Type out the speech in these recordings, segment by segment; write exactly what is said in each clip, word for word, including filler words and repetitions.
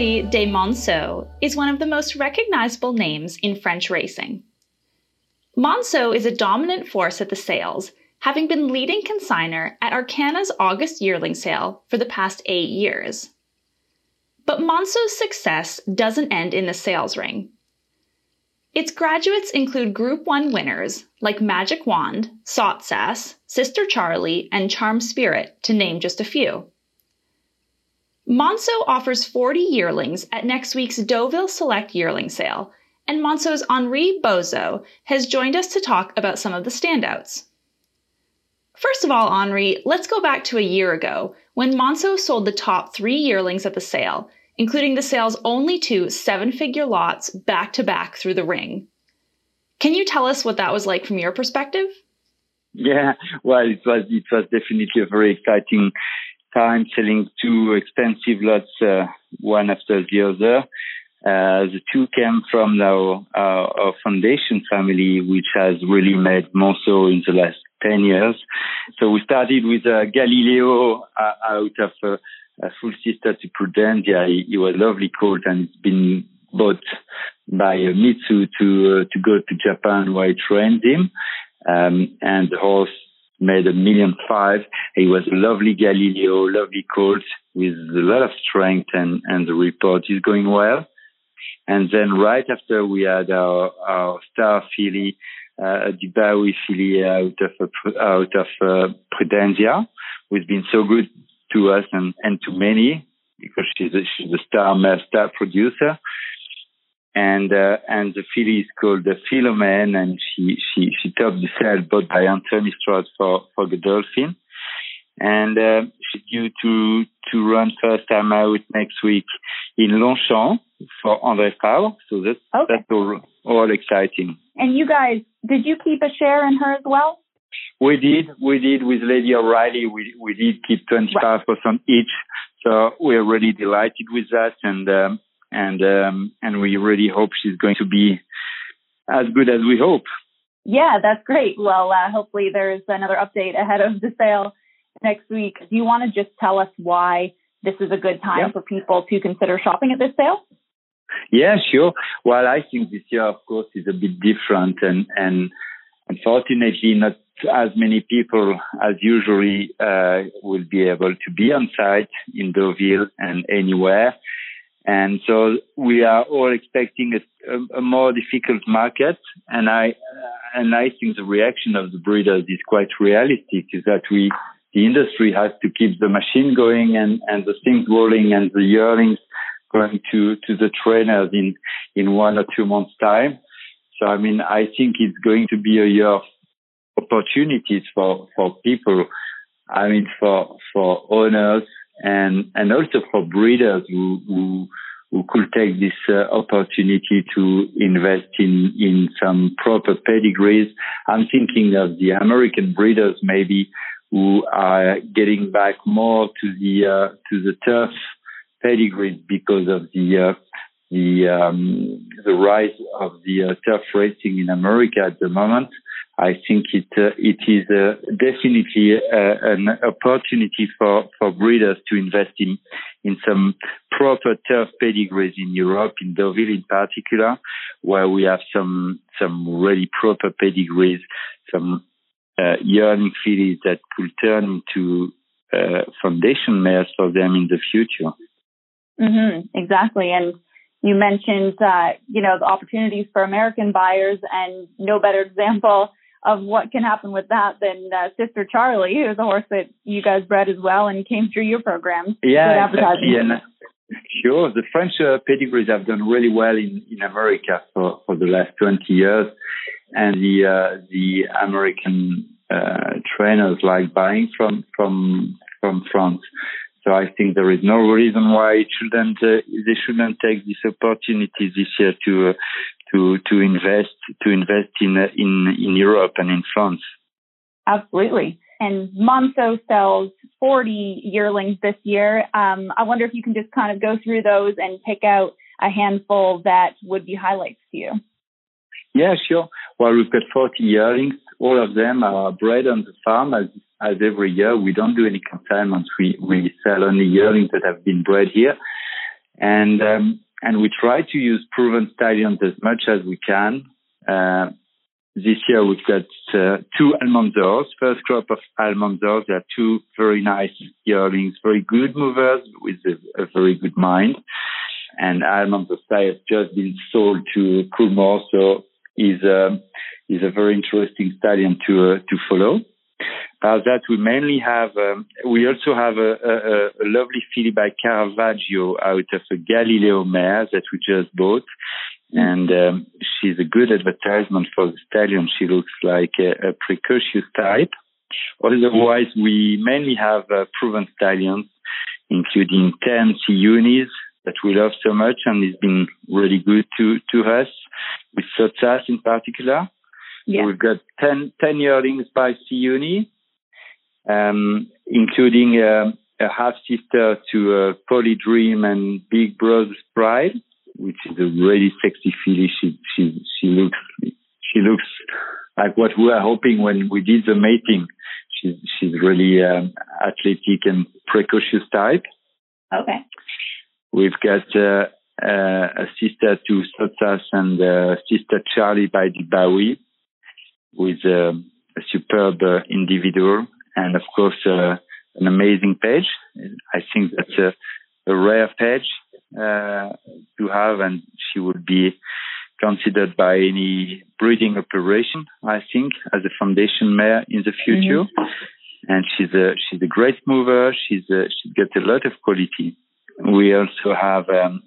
Henri de Monceau is one of the most recognizable names in French racing. Monceau is a dominant force at the sales, having been leading consignor at Arcana's August yearling sale for the past eight years. But Monceau's success doesn't end in the sales ring. Its graduates include Group one winners like Magic Wand, Sotsas, Sister Charlie, and Charm Spirit, to name just a few. Monceau offers forty yearlings at next week's Deauville Select Yearling Sale, and Monceau's Henri Bozo has joined us to talk about some of the standouts. First of all, Henri, let's go back to a year ago when Monceau sold the top three yearlings at the sale, including the sale's only two seven-figure lots back-to-back through the ring. Can you tell us what that was like from your perspective? Yeah, well, it was it was definitely a very exciting time selling two expensive lots, uh, one after the other. Uh, the two came from our, our, our foundation family, which has really made Monceau in the last ten years. So we started with uh, Galileo uh, out of uh, a full sister to Prudentia. He, he was lovely colt, and it's been bought by uh, Mitsu to uh, to go to Japan where he trained him. Um, and the horse made a million five. He was a lovely Galileo, lovely colt with a lot of strength, and, and the report is going well. And then right after we had our, our star filly, uh, a Dubawi filly out of, out of uh, Prudentia, who's been so good to us and, and to many, because she's a, she's a star, star producer. And, uh, and the filly is called the Philomene, and she, she, she topped the sale bought by Anthony Stroud for, for Godolphin. And, uh, she's due to, to run first time out next week in Longchamp for André Fabre. So that's, okay. that's all, all exciting. And you guys, did you keep a share in her as well? We did. We did with Lady O'Reilly. We, we did keep twenty-five percent right. each. So we're really delighted with that. And, um, and, um, and we really hope she's going to be as good as we hope. Yeah, that's great. Well, uh, hopefully there's another update ahead of the sale next week. Do you want to just tell us why this is a good time yeah. for people to consider shopping at this sale? Yeah, sure. Well, I think this year, of course, is a bit different, and, and unfortunately not as many people as usually uh, will be able to be on site in Deauville and anywhere. And so we are all expecting a, a, a more difficult market. And I, uh, and I think the reaction of the breeders is quite realistic, is that we, the industry has to keep the machine going and, and the things rolling and the yearlings going to, to the trainers in, in one or two months time. So, I mean, I think it's going to be a year of opportunities for, for people. I mean, for, for owners and, and also for breeders who, who, who could take this uh, opportunity to invest in, in some proper pedigrees. I'm thinking of the American breeders maybe who are getting back more to the, uh, to the turf pedigrees because of the, uh, the, um, the rise of the uh, turf racing in America at the moment. I think it, uh, it is uh, definitely uh, an opportunity for, for breeders to invest in, in some proper turf pedigrees in Europe, in Deauville in particular, where we have some, some really proper pedigrees, some uh, yearling fillies that could turn into uh, foundation mares for them in the future. Mm-hmm, exactly. And you mentioned, uh, you know, the opportunities for American buyers, and no better example of what can happen with that than uh, Sister Charlie, who's a horse that you guys bred as well and came through your program. Yeah, exactly. Yeah, sure. The French uh, pedigrees have done really well in, in America for, for the last twenty years. And the uh, the American uh, trainers like buying from, from, from France. So I think there is no reason why it shouldn't, uh, they shouldn't take this opportunity this year to, uh, to, to invest, to invest in, uh, in, in Europe and in France. Absolutely. And Monceau sells forty yearlings this year. Um, I wonder if you can just kind of go through those and pick out a handful that would be highlights to you. Yeah, sure. Well, we've got forty yearlings. All of them are bred on the farm as, as every year. We don't do any consignments. We, we sell only yearlings that have been bred here. And, um, and we try to use proven stallions as much as we can. Uh, this year we've got uh, two Almanzors, first crop of Almanzors. They are two very nice yearlings, very good movers with a, a very good mind. And Almanzor has just been sold to Coolmore, so he's, uh, he's a very interesting stallion to, uh, to follow. About that, we mainly have, um, we also have a, a, a lovely filly by Caravaggio out of a Galileo mare that we just bought. And um, she's a good advertisement for the stallion. She looks like a, a precocious type. Otherwise, we mainly have uh, proven stallions, including ten Siounis that we love so much, and it's been really good to, to us, with Sotsas in particular. Yeah. So we've got ten, ten yearlings by Siuni, um, including uh, a half-sister to uh, Polydream and Big Brother's Pride, which is a really sexy filly. She, she, she looks, she looks like what we were hoping when we did the mating. She's, she's really um, athletic and precocious type. Okay. We've got uh, uh, a sister to Sotsas and uh, sister Charlie by Di Bowie, with uh, a superb uh, individual, and of course uh, an amazing page. I think that's a, a rare page uh, to have, and she would be considered by any breeding operation, I think, as a foundation mare in the future. Mm-hmm. And she's a she's a great mover. She's a, she's got a lot of quality. We also have um,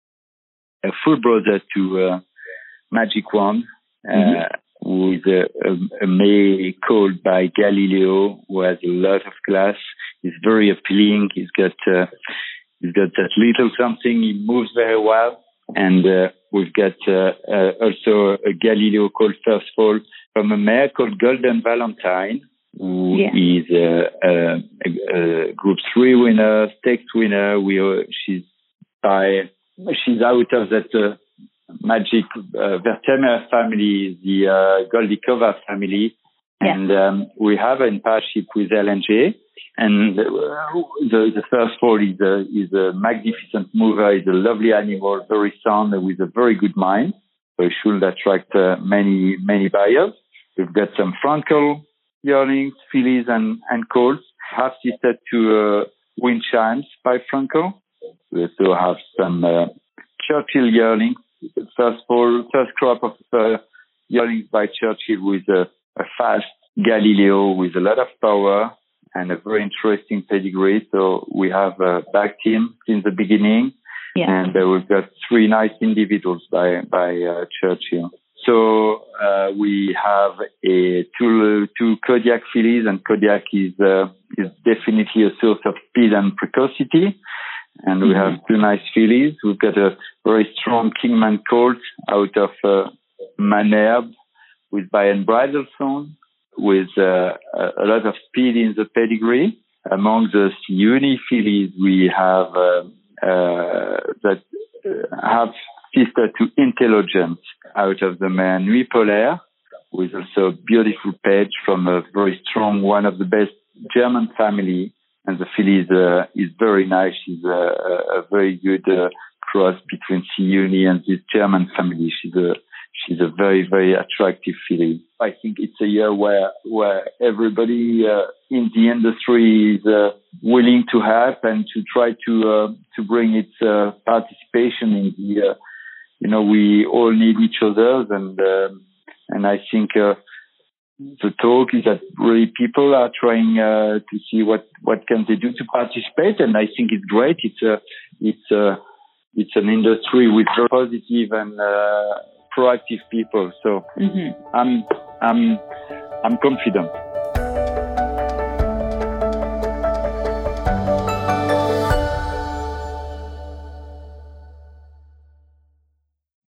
a full brother to uh, Magic Wand. Uh, mm-hmm. Who is a, a, a mare called by Galileo, who has a lot of class. He's very appealing. He's got uh, he's got that little something. He moves very well. And uh, we've got uh, uh, also a Galileo called First Fall from a mare called Golden Valentine, who yeah. is uh, a, a, a Group Three winner, stakes winner. We uh, she's by she's out of that. Uh, Magic uh, Vertemer family, the uh, Goldikova family, yeah. and um, we have in partnership with L N J. And uh, the the First Fall is a is a magnificent mover. Is a lovely animal, very sound, with a very good mind. So it should attract uh, many many buyers. We've got some Frankel yearlings, fillies, and and colts. Half sister to uh, Wind Chimes by Frankel. We also have some uh, Churchill yearlings. First fall, first crop of uh, yearlings by Churchill with a, a fast Galileo with a lot of power and a very interesting pedigree. So we have uh, backed him since the beginning, yeah. and uh, we've got three nice individuals by by uh, Churchill. So uh, we have a two two Kodiak fillies, and Kodiak is uh, is definitely a source of speed and precocity. And we have two nice fillies. We've got a very strong Kingman colt out of uh, Manerbe with Bayern Bridlestone, with uh, a lot of speed in the pedigree. Among the Siuni fillies, we have uh, uh, that have sister to Intelligent out of the mare Nuit Polaire, with also a beautiful page from a very strong, one of the best German family. And the filly is, uh, is very nice. She's a, a very good uh, cross between Siuni and this German family. She's a she's a very very attractive filly. I think it's a year where where everybody uh, in the industry is uh, willing to help and to try to uh, to bring its uh, participation in the. Uh, you know, we all need each other, and uh, and I think. Uh, The talk is that really people are trying uh, to see what, what can they do to participate, and I think it's great. It's a it's a it's an industry with very positive and uh, proactive people. So mm-hmm. I'm I'm I'm confident.